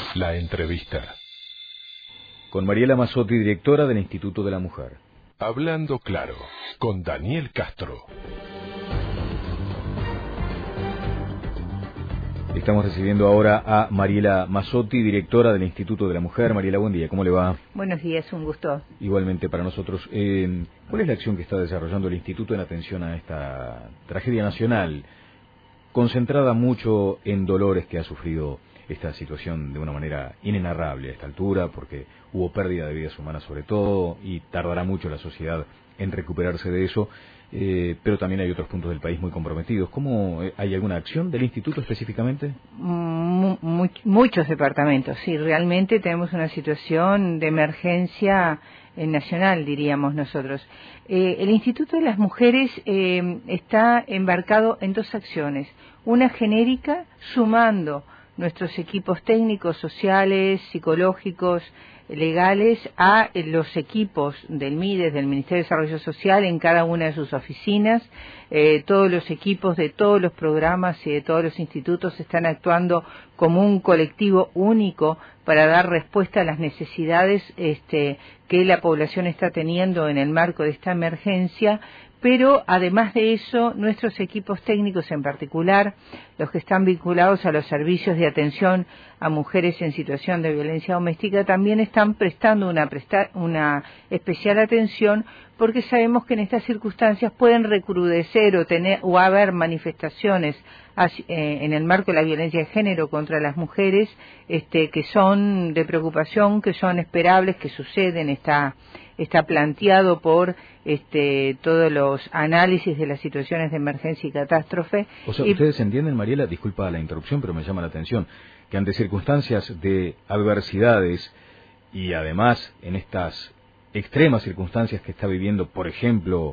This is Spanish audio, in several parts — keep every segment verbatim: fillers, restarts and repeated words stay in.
La entrevista. Con Mariela Mazzotti, directora del Instituto de la Mujer. Hablando claro, con Daniel Castro. Estamos recibiendo ahora a Mariela Mazzotti, directora del Instituto de la Mujer. Mariela, buen día, ¿cómo le va? Buenos días, un gusto. Igualmente para nosotros. Eh, ¿Cuál es la acción que está desarrollando el Instituto en atención a esta tragedia nacional, concentrada mucho en dolores que ha sufrido esta situación de una manera inenarrable a esta altura, porque hubo pérdida de vidas humanas sobre todo, y tardará mucho la sociedad en recuperarse de eso, eh, pero también hay otros puntos del país muy comprometidos? ¿Cómo hay alguna acción del Instituto específicamente? Mu mu muchos departamentos, sí, realmente tenemos una situación de emergencia eh, nacional, diríamos nosotros. Eh, el Instituto de las Mujeres eh, está embarcado en dos acciones, una genérica, sumando nuestros equipos técnicos, sociales, psicológicos, legales, a los equipos del MIDES, del Ministerio de Desarrollo Social, en cada una de sus oficinas. Eh, todos los equipos de todos los programas y de todos los institutos están actuando como un colectivo único para dar respuesta a las necesidades este, que la población está teniendo en el marco de esta emergencia. Pero además de eso, nuestros equipos técnicos en particular, los que están vinculados a los servicios de atención a mujeres en situación de violencia doméstica, también están prestando una, presta una especial atención, porque sabemos que en estas circunstancias pueden recrudecer o tener o haber manifestaciones eh, en el marco de la violencia de género contra las mujeres, este, que son de preocupación, que son esperables, que suceden, está está planteado por este, todos los análisis de las situaciones de emergencia y catástrofe. O sea, y... ustedes entienden, Mariela, disculpa la interrupción, pero me llama la atención, que ante circunstancias de adversidades y además en estas extremas circunstancias que está viviendo, por ejemplo,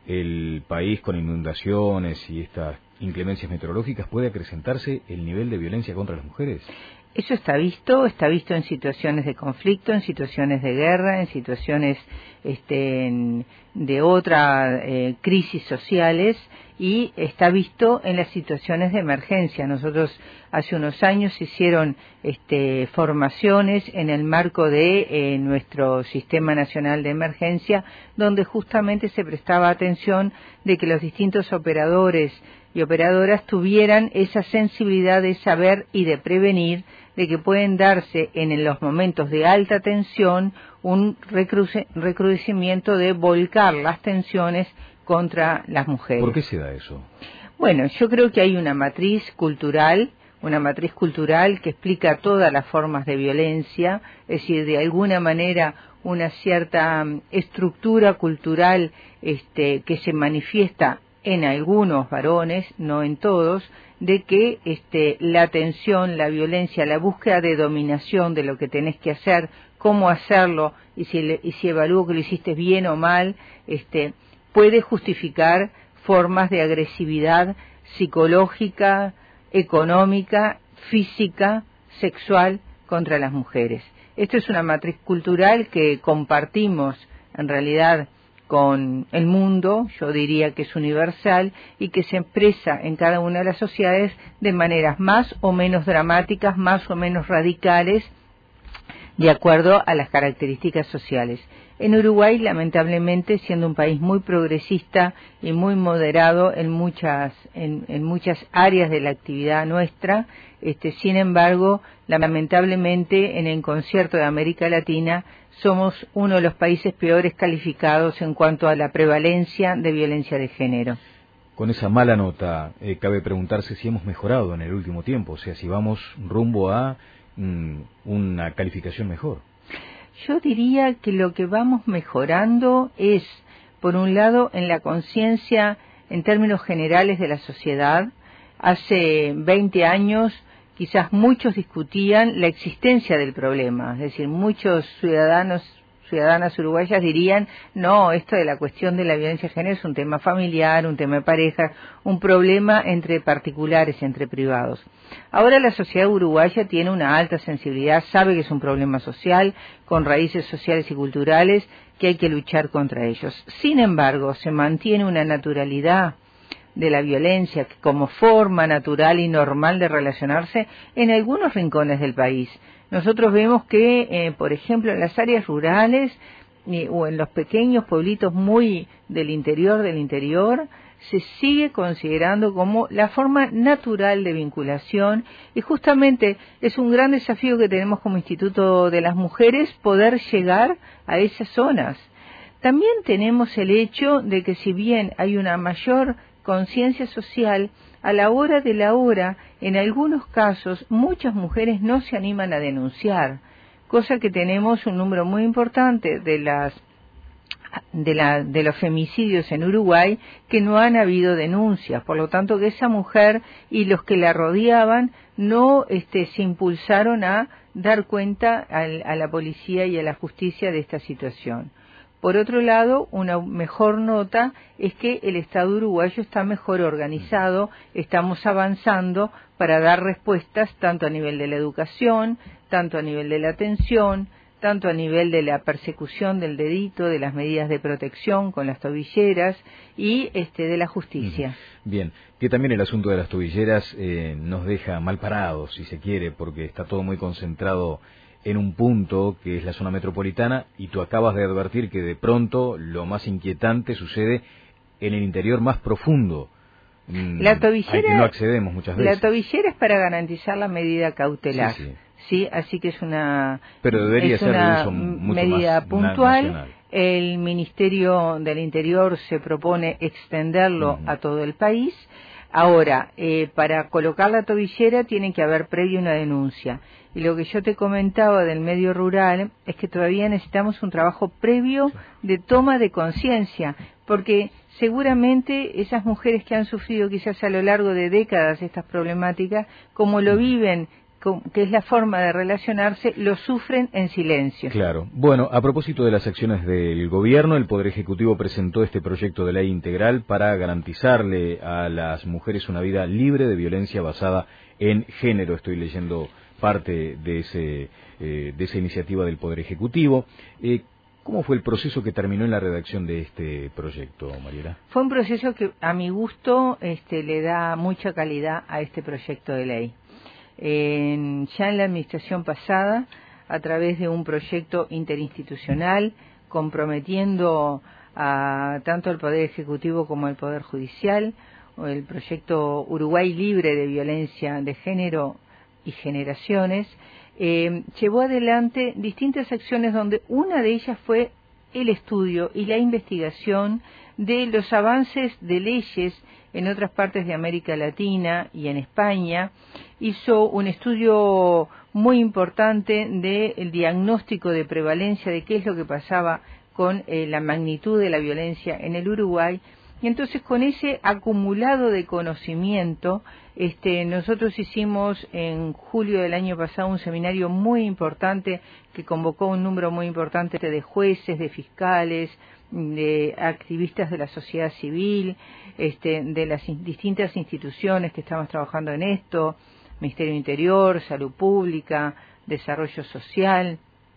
el país con inundaciones y estas inclemencias meteorológicas, ¿puede acrecentarse el nivel de violencia contra las mujeres? Eso está visto, está visto en situaciones de conflicto, en situaciones de guerra, en situaciones este, en, de otras eh, crisis sociales, y está visto en las situaciones de emergencia. Nosotros hace unos años hicieron este, formaciones en el marco de eh, nuestro Sistema Nacional de Emergencia, donde justamente se prestaba atención de que los distintos operadores y operadoras tuvieran esa sensibilidad de saber y de prevenir, de que pueden darse en los momentos de alta tensión un recrudecimiento de volcar las tensiones contra las mujeres. ¿Por qué se da eso? Bueno, yo creo que hay una matriz cultural, una matriz cultural que explica todas las formas de violencia, es decir, de alguna manera una cierta estructura cultural este, que se manifiesta en algunos varones, no en todos, de que este, la tensión, la violencia, la búsqueda de dominación de lo que tenés que hacer, cómo hacerlo, y si, le, y si evalúo que lo hiciste bien o mal, este, puede justificar formas de agresividad psicológica, económica, física, sexual contra las mujeres. Esto es una matriz cultural que compartimos en realidad con el mundo, yo diría que es universal, y que se expresa en cada una de las sociedades de maneras más o menos dramáticas, más o menos radicales, de acuerdo a las características sociales. En Uruguay, lamentablemente, siendo un país muy progresista y muy moderado en muchas, en, en muchas áreas de la actividad nuestra, este, sin embargo, lamentablemente, en el concierto de América Latina, somos uno de los países peores calificados en cuanto a la prevalencia de violencia de género. Con esa mala nota, eh, cabe preguntarse si hemos mejorado en el último tiempo, o sea, si vamos rumbo a mm, una calificación mejor. Yo diría que lo que vamos mejorando es, por un lado, en la conciencia en términos generales de la sociedad. Hace veinte años quizás muchos discutían la existencia del problema, es decir, muchos ciudadanos, ciudadanas uruguayas dirían, no, esto de la cuestión de la violencia de género es un tema familiar, un tema de pareja, un problema entre particulares, entre privados. Ahora la sociedad uruguaya tiene una alta sensibilidad, sabe que es un problema social, con raíces sociales y culturales, que hay que luchar contra ellos. Sin embargo, se mantiene una naturalidad de la violencia como forma natural y normal de relacionarse en algunos rincones del país. Nosotros vemos que, eh, por ejemplo, en las áreas rurales eh, o en los pequeños pueblitos muy del interior del interior, se sigue considerando como la forma natural de vinculación, y justamente es un gran desafío que tenemos como Instituto de las Mujeres poder llegar a esas zonas. También tenemos el hecho de que si bien hay una mayor conciencia social, a la hora de la hora, en algunos casos, muchas mujeres no se animan a denunciar, cosa que tenemos un número muy importante de las de, la, de los femicidios en Uruguay que no han habido denuncias, por lo tanto que esa mujer y los que la rodeaban no este, se impulsaron a dar cuenta al, a la policía y a la justicia de esta situación. Por otro lado, una mejor nota es que el Estado uruguayo está mejor organizado, estamos avanzando para dar respuestas tanto a nivel de la educación, tanto a nivel de la atención, tanto a nivel de la persecución del delito, de las medidas de protección con las tobilleras y este de la justicia. Bien, que también el asunto de las tobilleras eh, nos deja mal parados, si se quiere, porque está todo muy concentrado en un punto que es la zona metropolitana, y tú acabas de advertir que de pronto lo más inquietante sucede en el interior más profundo. La tobillera, al que no accedemos muchas veces. La tobillera es para garantizar la medida cautelar. Sí, sí. Sí, así que es una, Pero debería es ser una de uso mucho medida más puntual. nacional. El Ministerio del Interior se propone extenderlo uh-huh. a todo el país. Ahora, eh, para colocar la tobillera tiene que haber previo una denuncia. Y lo que yo te comentaba del medio rural es que todavía necesitamos un trabajo previo de toma de conciencia, porque seguramente esas mujeres que han sufrido quizás a lo largo de décadas estas problemáticas, como lo viven, que es la forma de relacionarse, lo sufren en silencio. Claro. Bueno, a propósito de las acciones del gobierno, el Poder Ejecutivo presentó este proyecto de ley integral para garantizarle a las mujeres una vida libre de violencia basada en género. Estoy leyendo parte de ese eh, de esa iniciativa del Poder Ejecutivo. Eh, ¿Cómo fue el proceso que terminó en la redacción de este proyecto, Mariela? Fue un proceso que, a mi gusto, este, le da mucha calidad a este proyecto de ley. En, ya en la administración pasada, a través de un proyecto interinstitucional, comprometiendo a tanto al Poder Ejecutivo como al Poder Judicial, el proyecto Uruguay Libre de Violencia de Género y Generaciones, eh, llevó adelante distintas acciones donde una de ellas fue el estudio y la investigación de los avances de leyes en otras partes de América Latina y en España. Hizo un estudio muy importante del diagnóstico de prevalencia de qué es lo que pasaba con eh, la magnitud de la violencia en el Uruguay. Y entonces con ese acumulado de conocimiento, este, nosotros hicimos en julio del año pasado un seminario muy importante que convocó un número muy importante de jueces, de fiscales, de activistas de la sociedad civil, este, de las in- distintas instituciones que estamos trabajando en esto, Ministerio Interior, Salud Pública, Desarrollo Social,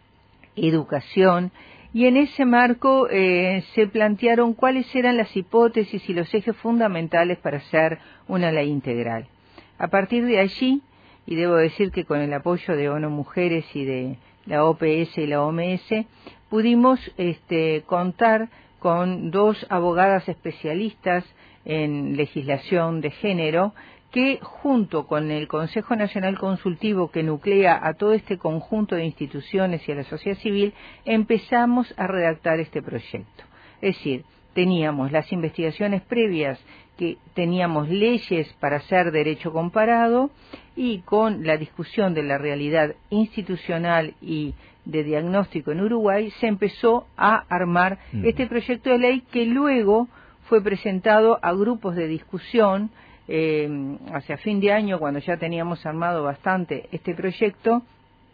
Educación. Y en ese marco eh, se plantearon cuáles eran las hipótesis y los ejes fundamentales para hacer una ley integral. A partir de allí, y debo decir que con el apoyo de ONU Mujeres y de la O P S y la O M S, pudimos este, contar con dos abogadas especialistas en legislación de género, que junto con el Consejo Nacional Consultivo que nuclea a todo este conjunto de instituciones y a la sociedad civil, empezamos a redactar este proyecto. Es decir, teníamos las investigaciones previas, que teníamos leyes para hacer derecho comparado, y con la discusión de la realidad institucional y de diagnóstico en Uruguay, se empezó a armar mm. este proyecto de ley que luego fue presentado a grupos de discusión. Eh, hacia fin de año, cuando ya teníamos armado bastante este proyecto,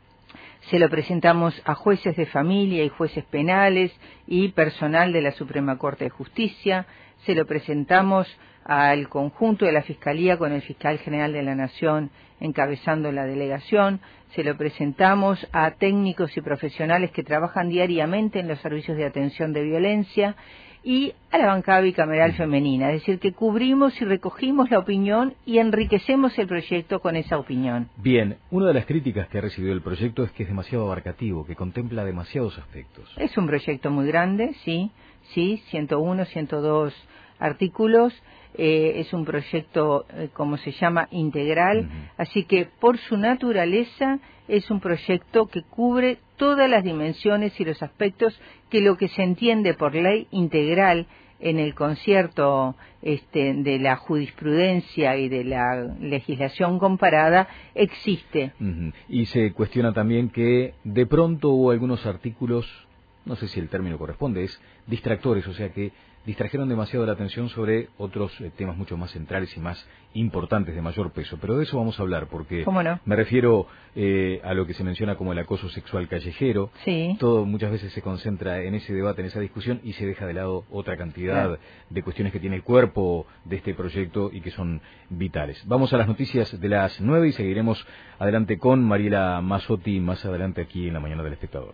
se lo presentamos a jueces de familia y jueces penales y personal de la Suprema Corte de Justicia, se lo presentamos al conjunto de la Fiscalía con el Fiscal General de la Nación encabezando la delegación, se lo presentamos a técnicos y profesionales que trabajan diariamente en los servicios de atención de violencia, y a la bancada bicameral femenina, es decir, que cubrimos y recogimos la opinión y enriquecemos el proyecto con esa opinión. Bien, una de las críticas que ha recibido el proyecto es que es demasiado abarcativo, que contempla demasiados aspectos. Es un proyecto muy grande, sí, sí, ciento uno, ciento dos artículos, eh, es un proyecto, eh, como se llama, integral, uh-huh. Así que por su naturaleza es un proyecto que cubre todas las dimensiones y los aspectos que lo que se entiende por ley integral en el concierto este, de la jurisprudencia y de la legislación comparada existe. Uh-huh. Y se cuestiona también que de pronto hubo algunos artículos, no sé si el término corresponde, es distractores, o sea que distrajeron demasiado la atención sobre otros eh, temas mucho más centrales y más importantes, de mayor peso. Pero de eso vamos a hablar, porque ¿Cómo no? me refiero eh, a lo que se menciona como el acoso sexual callejero. Sí. Todo muchas veces se concentra en ese debate, en esa discusión, y se deja de lado otra cantidad claro. de cuestiones que tiene el cuerpo de este proyecto y que son vitales. Vamos a las noticias de las nueve y seguiremos adelante con Mariela Mazzotti más adelante aquí en La Mañana del Espectador.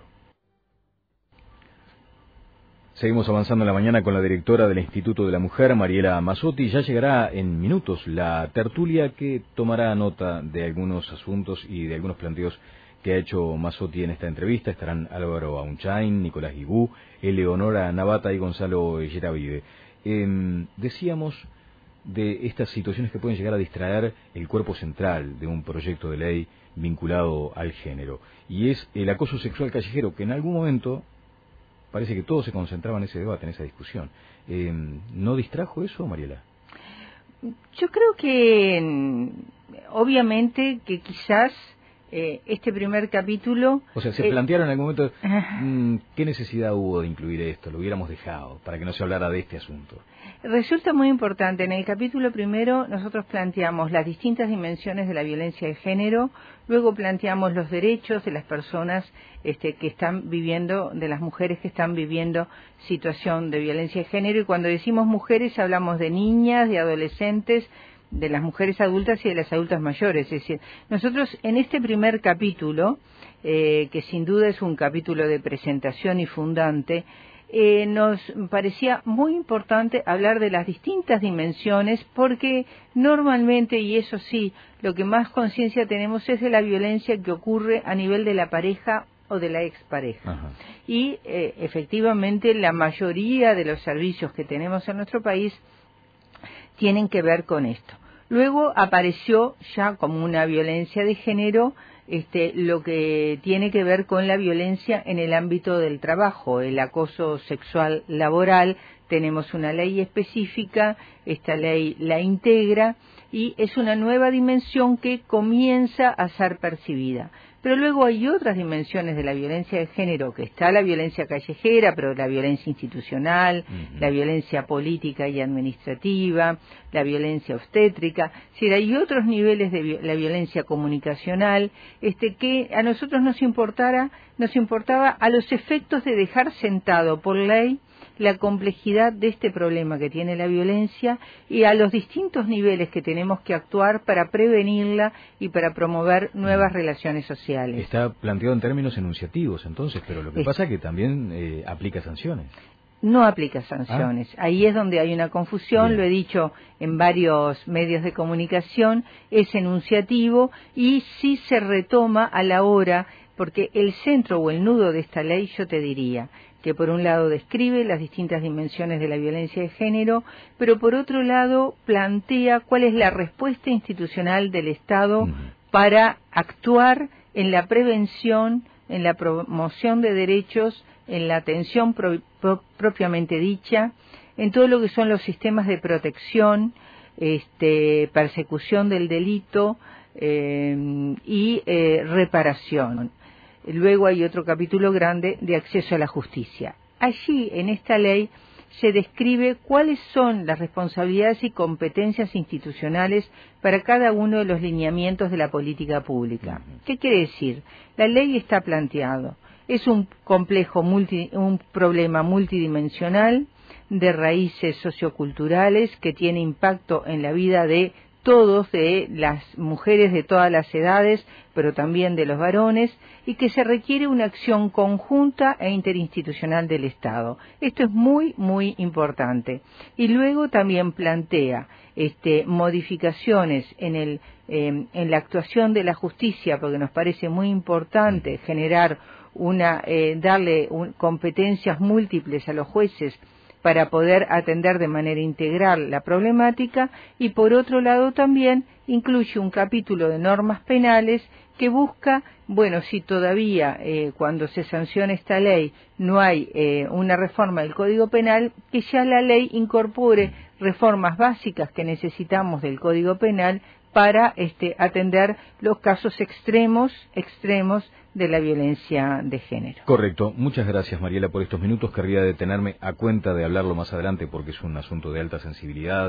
Seguimos avanzando en la mañana con la directora del Instituto de la Mujer, Mariela Mazzotti. Ya llegará en minutos la tertulia que tomará nota de algunos asuntos y de algunos planteos que ha hecho Mazzotti en esta entrevista. Estarán Álvaro Aunchain, Nicolás Guibú, Eleonora Navata y Gonzalo Yeravide. Eh, decíamos de estas situaciones que pueden llegar a distraer el cuerpo central de un proyecto de ley vinculado al género. Y es el acoso sexual callejero, que en algún momento parece que todo se concentraba en ese debate, en esa discusión. Eh, ¿No distrajo eso, Mariela? Yo creo que, obviamente, que quizás eh, este primer capítulo... O sea, se eh, plantearon en algún momento, mmm, ¿qué necesidad hubo de incluir esto? Lo hubiéramos dejado, para que no se hablara de este asunto. Resulta muy importante. En el capítulo primero nosotros planteamos las distintas dimensiones de la violencia de género, luego planteamos los derechos de las personas este, que están viviendo, de las mujeres que están viviendo situación de violencia de género, y cuando decimos mujeres hablamos de niñas, de adolescentes, de las mujeres adultas y de las adultas mayores. Es decir, nosotros en este primer capítulo, eh, que sin duda es un capítulo de presentación y fundante, Eh, nos parecía muy importante hablar de las distintas dimensiones, porque normalmente, y eso sí, lo que más conciencia tenemos es de la violencia que ocurre a nivel de la pareja o de la expareja. Ajá. Y eh, efectivamente la mayoría de los servicios que tenemos en nuestro país tienen que ver con esto. Luego apareció ya como una violencia de género Este, lo que tiene que ver con la violencia en el ámbito del trabajo, el acoso sexual laboral. Tenemos una ley específica, esta ley la integra y es una nueva dimensión que comienza a ser percibida. Pero luego hay otras dimensiones de la violencia de género, que está la violencia callejera, pero la violencia institucional, uh-huh. la violencia política y administrativa, la violencia obstétrica. Es decir, hay otros niveles de vi- la violencia comunicacional, este, que a nosotros nos importara, nos importaba a los efectos de dejar sentado por ley la complejidad de este problema que tiene la violencia y a los distintos niveles que tenemos que actuar para prevenirla y para promover nuevas relaciones sociales. Está planteado en términos enunciativos, entonces, pero lo que es... pasa es que también eh, aplica sanciones. No aplica sanciones. Ah. Ahí es donde hay una confusión. Bien. Lo he dicho en varios medios de comunicación, es enunciativo y sí se retoma a la hora, porque el centro o el nudo de esta ley, yo te diría, que por un lado describe las distintas dimensiones de la violencia de género, pero por otro lado plantea cuál es la respuesta institucional del Estado uh-huh. para actuar en la prevención, en la promoción de derechos, en la atención pro, pro, propiamente dicha, en todo lo que son los sistemas de protección, este, persecución del delito eh, y eh, reparación. Luego hay otro capítulo grande de acceso a la justicia. Allí, en esta ley, se describe cuáles son las responsabilidades y competencias institucionales para cada uno de los lineamientos de la política pública. ¿Qué quiere decir? La ley está planteado. Es un complejo, multi, un problema multidimensional de raíces socioculturales que tiene impacto en la vida de todos, de las mujeres de todas las edades, pero también de los varones, y que se requiere una acción conjunta e interinstitucional del Estado. Esto es muy, muy importante. Y luego también plantea este, modificaciones en, el, eh, en la actuación de la justicia, porque nos parece muy importante generar una, eh, darle un, competencias múltiples a los jueces para poder atender de manera integral la problemática, y por otro lado también incluye un capítulo de normas penales que busca, bueno, si todavía eh, cuando se sanciona esta ley no hay eh, una reforma del Código Penal, que ya la ley incorpore reformas básicas que necesitamos del Código Penal para este, atender los casos extremos, extremos de la violencia de género. Correcto. Muchas gracias, Mariela, por estos minutos. Querría detenerme a cuenta de hablarlo más adelante porque es un asunto de alta sensibilidad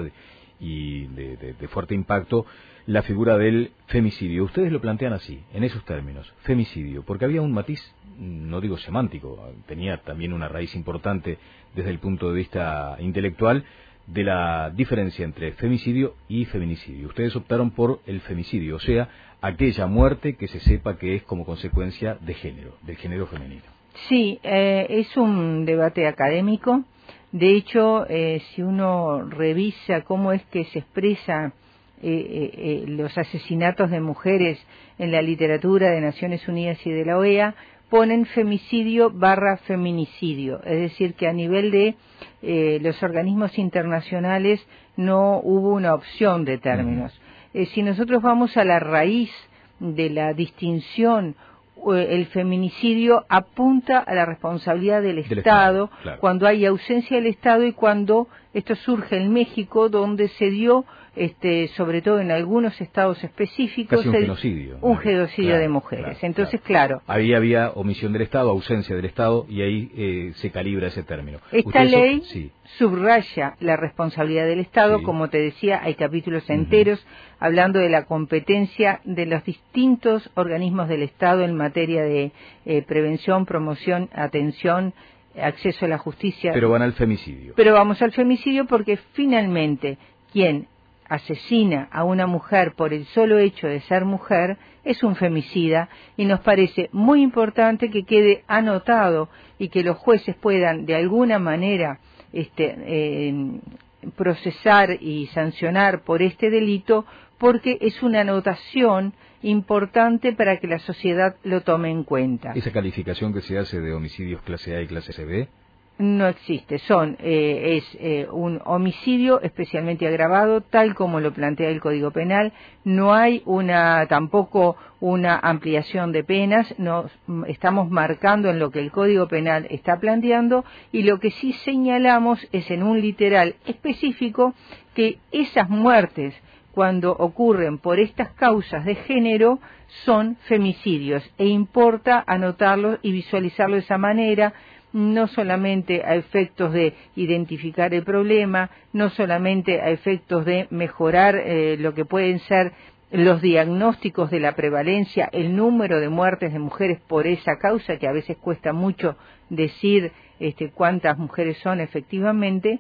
y de, de, de fuerte impacto, la figura del femicidio. Ustedes lo plantean así, en esos términos, femicidio, porque había un matiz, no digo semántico, tenía también una raíz importante desde el punto de vista intelectual, de la diferencia entre femicidio y feminicidio. Ustedes optaron por el femicidio, o sea, aquella muerte que se sepa que es como consecuencia de género, del género femenino. Sí, eh, es un debate académico. De hecho, eh, si uno revisa cómo es que se expresa eh, eh, eh, los asesinatos de mujeres en la literatura de Naciones Unidas y de la O E A, ponen femicidio barra feminicidio, es decir, que a nivel de eh, los organismos internacionales no hubo una opción de términos. Uh-huh. Eh, si nosotros vamos a la raíz de la distinción, eh, el feminicidio apunta a la responsabilidad del, del Estado, Estado claro. Cuando hay ausencia del Estado y cuando esto surge en México, donde se dio, este, sobre todo en algunos estados específicos, casi un genocidio, un genocidio claro, de mujeres. Claro, Entonces, claro. claro. Ahí había omisión del Estado, ausencia del Estado, y ahí eh, se calibra ese término. Esta ley so... sí. subraya la responsabilidad del Estado, sí. Como te decía, hay capítulos enteros uh-huh. hablando de la competencia de los distintos organismos del Estado en materia de eh, prevención, promoción, atención, acceso a la justicia. Pero van al femicidio. Pero vamos al femicidio porque finalmente quien asesina a una mujer por el solo hecho de ser mujer es un femicida, y nos parece muy importante que quede anotado y que los jueces puedan de alguna manera este, eh, procesar y sancionar por este delito, porque es una anotación importante para que la sociedad lo tome en cuenta. ¿Esa calificación que se hace de homicidios clase A y clase B? No existe, son eh, es eh, un homicidio especialmente agravado, tal como lo plantea el Código Penal. No hay una tampoco una ampliación de penas, nos estamos marcando en lo que el Código Penal está planteando, y lo que sí señalamos es en un literal específico que esas muertes, cuando ocurren por estas causas de género, son femicidios, e importa anotarlo y visualizarlo de esa manera, no solamente a efectos de identificar el problema, no solamente a efectos de mejorar eh, lo que pueden ser los diagnósticos de la prevalencia, el número de muertes de mujeres por esa causa, que a veces cuesta mucho decir este, cuántas mujeres son efectivamente,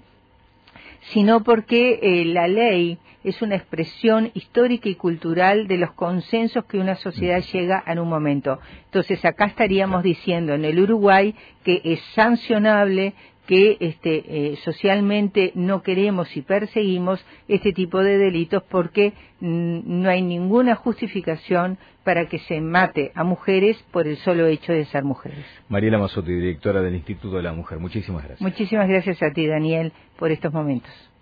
sino porque eh, la ley es una expresión histórica y cultural de los consensos que una sociedad llega en un momento. Entonces acá estaríamos diciendo en el Uruguay que es sancionable, que este, eh, socialmente no queremos y perseguimos este tipo de delitos porque mm, no hay ninguna justificación para que se mate a mujeres por el solo hecho de ser mujeres. Mariela Mazzotti, directora del Instituto de la Mujer, muchísimas gracias. Muchísimas gracias a ti, Daniel, por estos momentos.